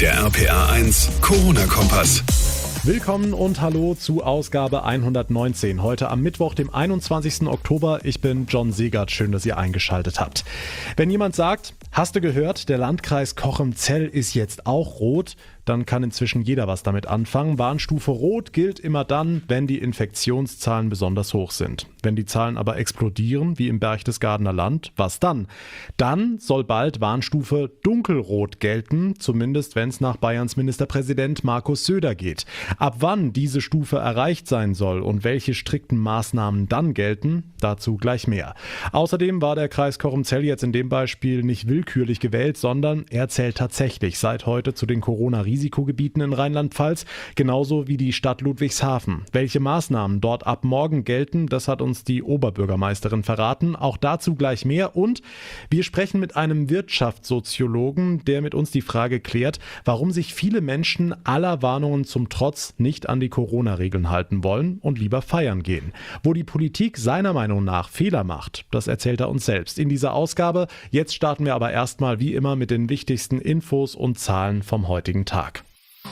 Der RPA1 Corona-Kompass. Willkommen und hallo zu Ausgabe 119. Heute am Mittwoch, dem 21. Oktober. Ich bin John Segert. Schön, dass ihr eingeschaltet habt. Wenn jemand sagt, hast du gehört, der Landkreis Cochem-Zell ist jetzt auch rot, dann kann inzwischen jeder was damit anfangen. Warnstufe Rot gilt immer dann, wenn die Infektionszahlen besonders hoch sind. Wenn die Zahlen aber explodieren, wie im Berchtesgadener Land, was dann? Dann soll bald Warnstufe Dunkelrot gelten, zumindest wenn es nach Bayerns Ministerpräsident Markus Söder geht. Ab wann diese Stufe erreicht sein soll und welche strikten Maßnahmen dann gelten, dazu gleich mehr. Außerdem war der Kreis Cochem-Zell jetzt in dem Beispiel nicht willkürlich gewählt, sondern er zählt tatsächlich seit heute zu den Corona-Risikogebieten in Rheinland-Pfalz, genauso wie die Stadt Ludwigshafen. Welche Maßnahmen dort ab morgen gelten, das hat uns die Oberbürgermeisterin verraten. Auch dazu gleich mehr. Und wir sprechen mit einem Wirtschaftssoziologen, der mit uns die Frage klärt, warum sich viele Menschen aller Warnungen zum Trotz nicht an die Corona-Regeln halten wollen und lieber feiern gehen. Wo die Politik seiner Meinung nach Fehler macht, das erzählt er uns selbst in dieser Ausgabe. Jetzt starten wir aber erstmal wie immer mit den wichtigsten Infos und Zahlen vom heutigen Tag.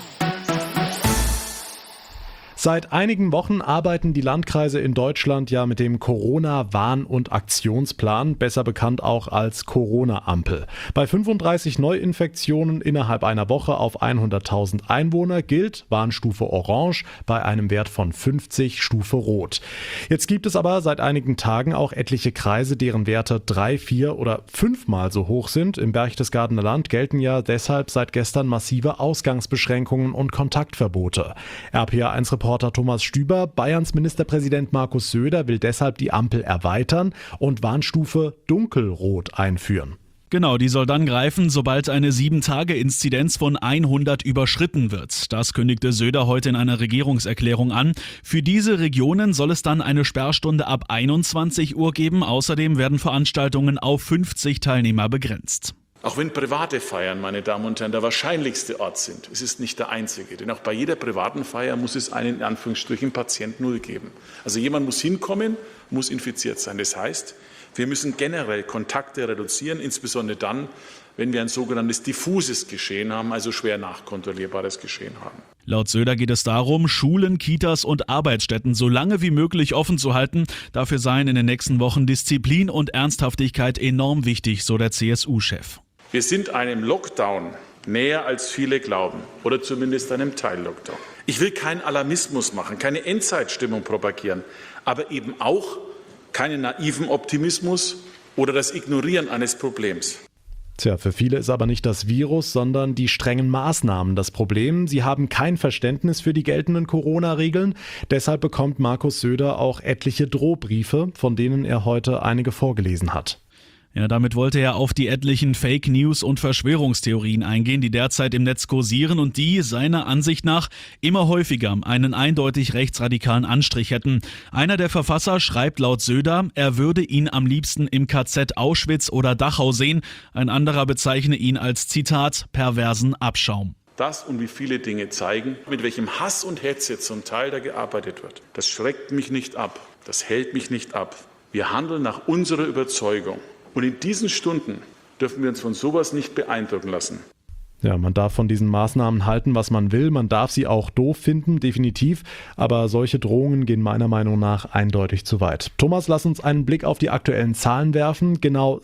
Seit einigen Wochen arbeiten die Landkreise in Deutschland ja mit dem Corona-Warn- und Aktionsplan, besser bekannt auch als Corona-Ampel. Bei 35 Neuinfektionen innerhalb einer Woche auf 100.000 Einwohner gilt Warnstufe Orange, bei einem Wert von 50 Stufe Rot. Jetzt gibt es aber seit einigen Tagen auch etliche Kreise, deren Werte 3, 4 oder 5-mal so hoch sind. Im Berchtesgadener Land gelten ja deshalb seit gestern massive Ausgangsbeschränkungen und Kontaktverbote. RPA1-Reporter Thomas Stüber, Bayerns Ministerpräsident Markus Söder will deshalb die Ampel erweitern und Warnstufe Dunkelrot einführen. Genau, die soll dann greifen, sobald eine 7-Tage-Inzidenz von 100 überschritten wird. Das kündigte Söder heute in einer Regierungserklärung an. Für diese Regionen soll es dann eine Sperrstunde ab 21 Uhr geben. Außerdem werden Veranstaltungen auf 50 Teilnehmer begrenzt. Auch wenn private Feiern, meine Damen und Herren, der wahrscheinlichste Ort sind, es ist nicht der einzige. Denn auch bei jeder privaten Feier muss es einen, in Anführungsstrichen, Patient Null geben. Also jemand muss hinkommen, muss infiziert sein. Das heißt, wir müssen generell Kontakte reduzieren, insbesondere dann, wenn wir ein sogenanntes diffuses Geschehen haben, also schwer nachkontrollierbares Geschehen haben. Laut Söder geht es darum, Schulen, Kitas und Arbeitsstätten so lange wie möglich offen zu halten. Dafür seien in den nächsten Wochen Disziplin und Ernsthaftigkeit enorm wichtig, so der CSU-Chef. Wir sind einem Lockdown näher, als viele glauben, oder zumindest einem Teil-Lockdown. Ich will keinen Alarmismus machen, keine Endzeitstimmung propagieren, aber eben auch keinen naiven Optimismus oder das Ignorieren eines Problems. Tja, für viele ist aber nicht das Virus, sondern die strengen Maßnahmen das Problem. Sie haben kein Verständnis für die geltenden Corona-Regeln. Deshalb bekommt Markus Söder auch etliche Drohbriefe, von denen er heute einige vorgelesen hat. Ja, damit wollte er auf die etlichen Fake News und Verschwörungstheorien eingehen, die derzeit im Netz kursieren und die, seiner Ansicht nach, immer häufiger einen eindeutig rechtsradikalen Anstrich hätten. Einer der Verfasser schreibt laut Söder, er würde ihn am liebsten im KZ Auschwitz oder Dachau sehen. Ein anderer bezeichne ihn als, Zitat, perversen Abschaum. Das und wie viele Dinge zeigen, mit welchem Hass und Hetze zum Teil da gearbeitet wird. Das schreckt mich nicht ab, das hält mich nicht ab. Wir handeln nach unserer Überzeugung. Und in diesen Stunden dürfen wir uns von sowas nicht beeindrucken lassen. Ja, man darf von diesen Maßnahmen halten, was man will. Man darf sie auch doof finden, definitiv. Aber solche Drohungen gehen meiner Meinung nach eindeutig zu weit. Thomas, lass uns einen Blick auf die aktuellen Zahlen werfen. Genau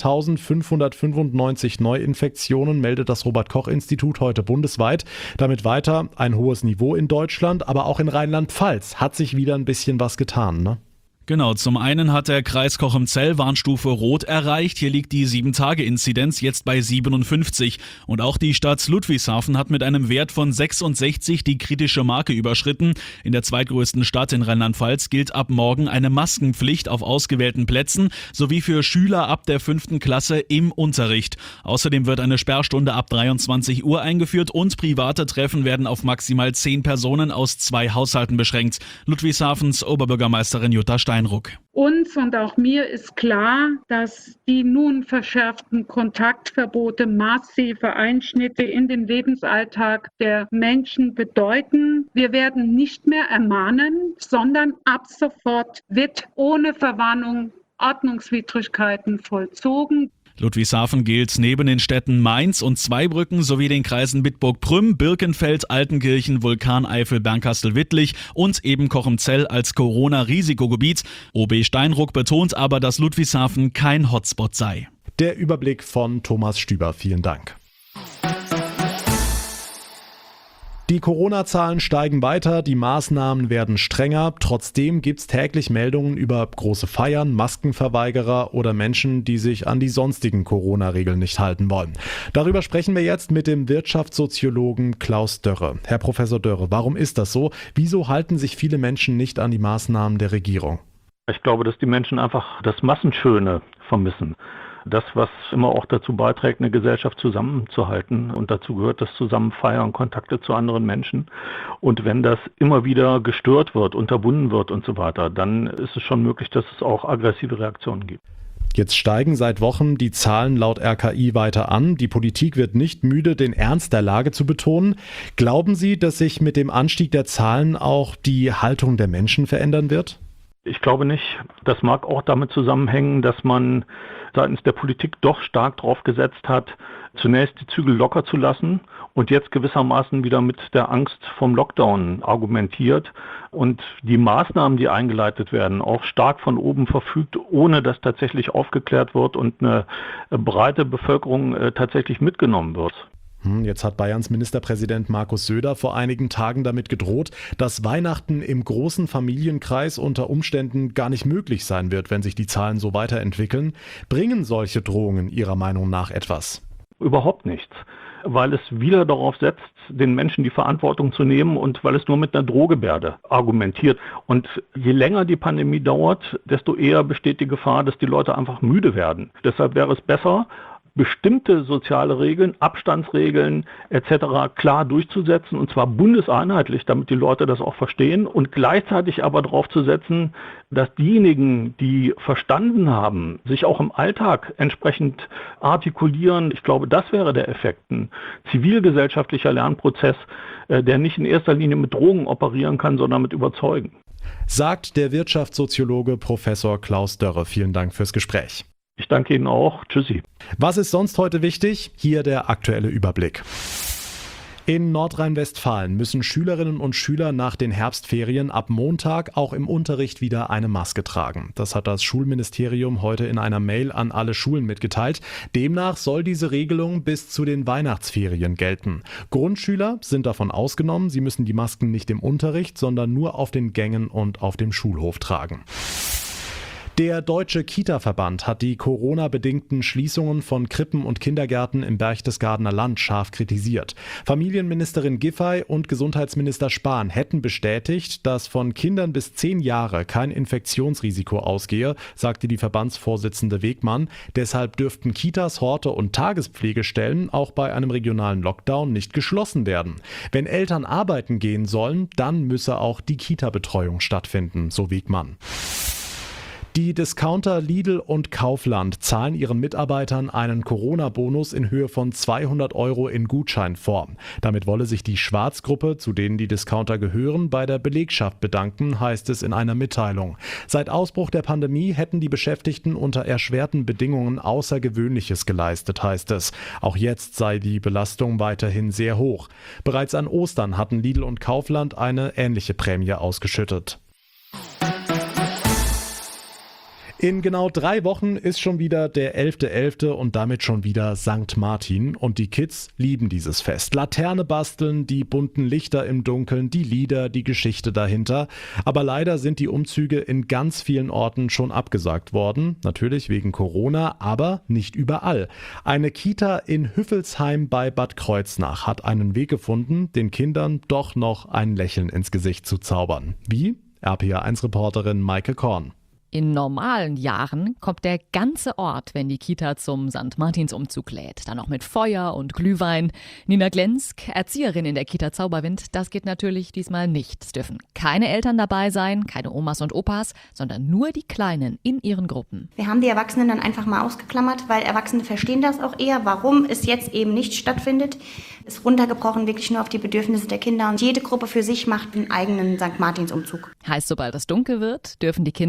7.595 Neuinfektionen meldet das Robert-Koch-Institut heute bundesweit. Damit weiter ein hohes Niveau in Deutschland, aber auch in Rheinland-Pfalz hat sich wieder ein bisschen was getan, ne? Genau, zum einen hat der Kreis Cochem-Zell Warnstufe Rot erreicht. Hier liegt die 7-Tage-Inzidenz jetzt bei 57. Und auch die Stadt Ludwigshafen hat mit einem Wert von 66 die kritische Marke überschritten. In der zweitgrößten Stadt in Rheinland-Pfalz gilt ab morgen eine Maskenpflicht auf ausgewählten Plätzen sowie für Schüler ab der 5. Klasse im Unterricht. Außerdem wird eine Sperrstunde ab 23 Uhr eingeführt und private Treffen werden auf maximal 10 Personen aus 2 Haushalten beschränkt. Ludwigshafens Oberbürgermeisterin Jutta Steinruck. Uns und auch mir ist klar, dass die nun verschärften Kontaktverbote massive Einschnitte in den Lebensalltag der Menschen bedeuten. Wir werden nicht mehr ermahnen, sondern ab sofort wird ohne Verwarnung Ordnungswidrigkeiten vollzogen. Ludwigshafen gilt neben den Städten Mainz und Zweibrücken sowie den Kreisen Bitburg-Prüm, Birkenfeld, Altenkirchen, Vulkaneifel, Bernkastel-Wittlich und eben Kochemzell als Corona-Risikogebiet. OB Steinruck betont aber, dass Ludwigshafen kein Hotspot sei. Der Überblick von Thomas Stüber. Vielen Dank. Die Corona-Zahlen steigen weiter, die Maßnahmen werden strenger. Trotzdem gibt es täglich Meldungen über große Feiern, Maskenverweigerer oder Menschen, die sich an die sonstigen Corona-Regeln nicht halten wollen. Darüber sprechen wir jetzt mit dem Wirtschaftssoziologen Klaus Dörre. Herr Professor Dörre, warum ist das so? Wieso halten sich viele Menschen nicht an die Maßnahmen der Regierung? Ich glaube, dass die Menschen einfach das Massenschöne vermissen. Das, was immer auch dazu beiträgt, eine Gesellschaft zusammenzuhalten. Und dazu gehört das Zusammenfeiern, Kontakte zu anderen Menschen. Und wenn das immer wieder gestört wird, unterbunden wird und so weiter, dann ist es schon möglich, dass es auch aggressive Reaktionen gibt. Jetzt steigen seit Wochen die Zahlen laut RKI weiter an. Die Politik wird nicht müde, den Ernst der Lage zu betonen. Glauben Sie, dass sich mit dem Anstieg der Zahlen auch die Haltung der Menschen verändern wird? Ich glaube nicht. Das mag auch damit zusammenhängen, dass man seitens der Politik doch stark darauf gesetzt hat, zunächst die Zügel locker zu lassen und jetzt gewissermaßen wieder mit der Angst vom Lockdown argumentiert und die Maßnahmen, die eingeleitet werden, auch stark von oben verfügt, ohne dass tatsächlich aufgeklärt wird und eine breite Bevölkerung tatsächlich mitgenommen wird. Jetzt hat Bayerns Ministerpräsident Markus Söder vor einigen Tagen damit gedroht, dass Weihnachten im großen Familienkreis unter Umständen gar nicht möglich sein wird, wenn sich die Zahlen so weiterentwickeln. Bringen solche Drohungen Ihrer Meinung nach etwas? Überhaupt nichts, weil es wieder darauf setzt, den Menschen die Verantwortung zu nehmen und weil es nur mit einer Drohgebärde argumentiert. Und je länger die Pandemie dauert, desto eher besteht die Gefahr, dass die Leute einfach müde werden. Deshalb wäre es besser, bestimmte soziale Regeln, Abstandsregeln etc. klar durchzusetzen und zwar bundeseinheitlich, damit die Leute das auch verstehen und gleichzeitig aber darauf zu setzen, dass diejenigen, die verstanden haben, sich auch im Alltag entsprechend artikulieren. Ich glaube, das wäre der Effekt. Ein zivilgesellschaftlicher Lernprozess, der nicht in erster Linie mit Drogen operieren kann, sondern mit Überzeugen. Sagt der Wirtschaftssoziologe Professor Klaus Dörre. Vielen Dank fürs Gespräch. Ich danke Ihnen auch. Tschüssi. Was ist sonst heute wichtig? Hier der aktuelle Überblick. In Nordrhein-Westfalen müssen Schülerinnen und Schüler nach den Herbstferien ab Montag auch im Unterricht wieder eine Maske tragen. Das hat das Schulministerium heute in einer Mail an alle Schulen mitgeteilt. Demnach soll diese Regelung bis zu den Weihnachtsferien gelten. Grundschüler sind davon ausgenommen. Sie müssen die Masken nicht im Unterricht, sondern nur auf den Gängen und auf dem Schulhof tragen. Der Deutsche Kita-Verband hat die Corona-bedingten Schließungen von Krippen und Kindergärten im Berchtesgadener Land scharf kritisiert. Familienministerin Giffey und Gesundheitsminister Spahn hätten bestätigt, dass von Kindern bis 10 Jahre kein Infektionsrisiko ausgehe, sagte die Verbandsvorsitzende Wegmann. Deshalb dürften Kitas, Horte und Tagespflegestellen auch bei einem regionalen Lockdown nicht geschlossen werden. Wenn Eltern arbeiten gehen sollen, dann müsse auch die Kita-Betreuung stattfinden, so Wegmann. Die Discounter Lidl und Kaufland zahlen ihren Mitarbeitern einen Corona-Bonus in Höhe von 200 € in Gutscheinform. Damit wolle sich die Schwarzgruppe, zu denen die Discounter gehören, bei der Belegschaft bedanken, heißt es in einer Mitteilung. Seit Ausbruch der Pandemie hätten die Beschäftigten unter erschwerten Bedingungen Außergewöhnliches geleistet, heißt es. Auch jetzt sei die Belastung weiterhin sehr hoch. Bereits an Ostern hatten Lidl und Kaufland eine ähnliche Prämie ausgeschüttet. In genau 3 Wochen ist schon wieder der 11.11. und damit schon wieder St. Martin. Und die Kids lieben dieses Fest. Laterne basteln, die bunten Lichter im Dunkeln, die Lieder, die Geschichte dahinter. Aber leider sind die Umzüge in ganz vielen Orten schon abgesagt worden. Natürlich wegen Corona, aber nicht überall. Eine Kita in Hüffelsheim bei Bad Kreuznach hat einen Weg gefunden, den Kindern doch noch ein Lächeln ins Gesicht zu zaubern. Wie? RPA1-Reporterin Maike Korn. In normalen Jahren kommt der ganze Ort, wenn die Kita zum St. Martinsumzug lädt. Dann noch mit Feuer und Glühwein. Nina Glensk, Erzieherin in der Kita Zauberwind, das geht natürlich diesmal nicht. Es dürfen keine Eltern dabei sein, keine Omas und Opas, sondern nur die Kleinen in ihren Gruppen. Wir haben die Erwachsenen dann einfach mal ausgeklammert, weil Erwachsene verstehen das auch eher, warum es jetzt eben nicht stattfindet. Ist runtergebrochen wirklich nur auf die Bedürfnisse der Kinder und jede Gruppe für sich macht einen eigenen St. Martinsumzug. Heißt, sobald es dunkel wird, dürfen die Kinder mit ihren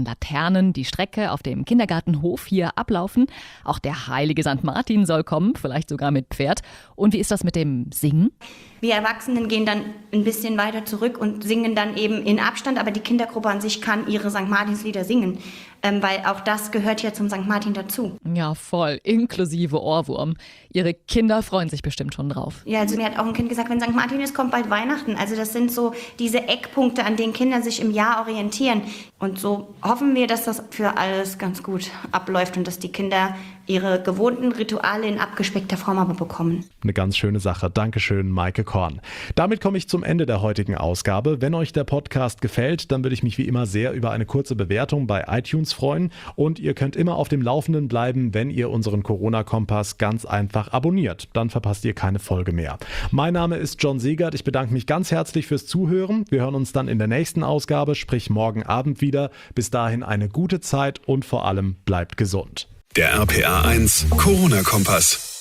an Laternen die Strecke auf dem Kindergartenhof hier ablaufen. Auch der heilige St. Martin soll kommen, vielleicht sogar mit Pferd. Und wie ist das mit dem Singen? Wir Erwachsenen gehen dann ein bisschen weiter zurück und singen dann eben in Abstand, aber die Kindergruppe an sich kann ihre St. Martinslieder singen, weil auch das gehört ja zum St. Martin dazu. Ja, voll, inklusive Ohrwurm. Ihre Kinder freuen sich bestimmt schon drauf. Ja, also mir hat auch ein Kind gesagt, wenn St. Martin ist, kommt bald Weihnachten. Also das sind so diese Eckpunkte, an denen Kinder sich im Jahr orientieren. Und so hoffen wir, dass das für alles ganz gut abläuft und dass die Kinder ihre gewohnten Rituale in abgespeckter Form aber bekommen. Eine ganz schöne Sache. Dankeschön, Maike Korn. Damit komme ich zum Ende der heutigen Ausgabe. Wenn euch der Podcast gefällt, dann würde ich mich wie immer sehr über eine kurze Bewertung bei iTunes freuen. Und ihr könnt immer auf dem Laufenden bleiben, wenn ihr unseren Corona-Kompass ganz einfach abonniert. Dann verpasst ihr keine Folge mehr. Mein Name ist John Segert. Ich bedanke mich ganz herzlich fürs Zuhören. Wir hören uns dann in der nächsten Ausgabe, sprich morgen Abend wieder. Bis dahin eine gute Zeit und vor allem bleibt gesund. Der RPA 1 Corona-Kompass.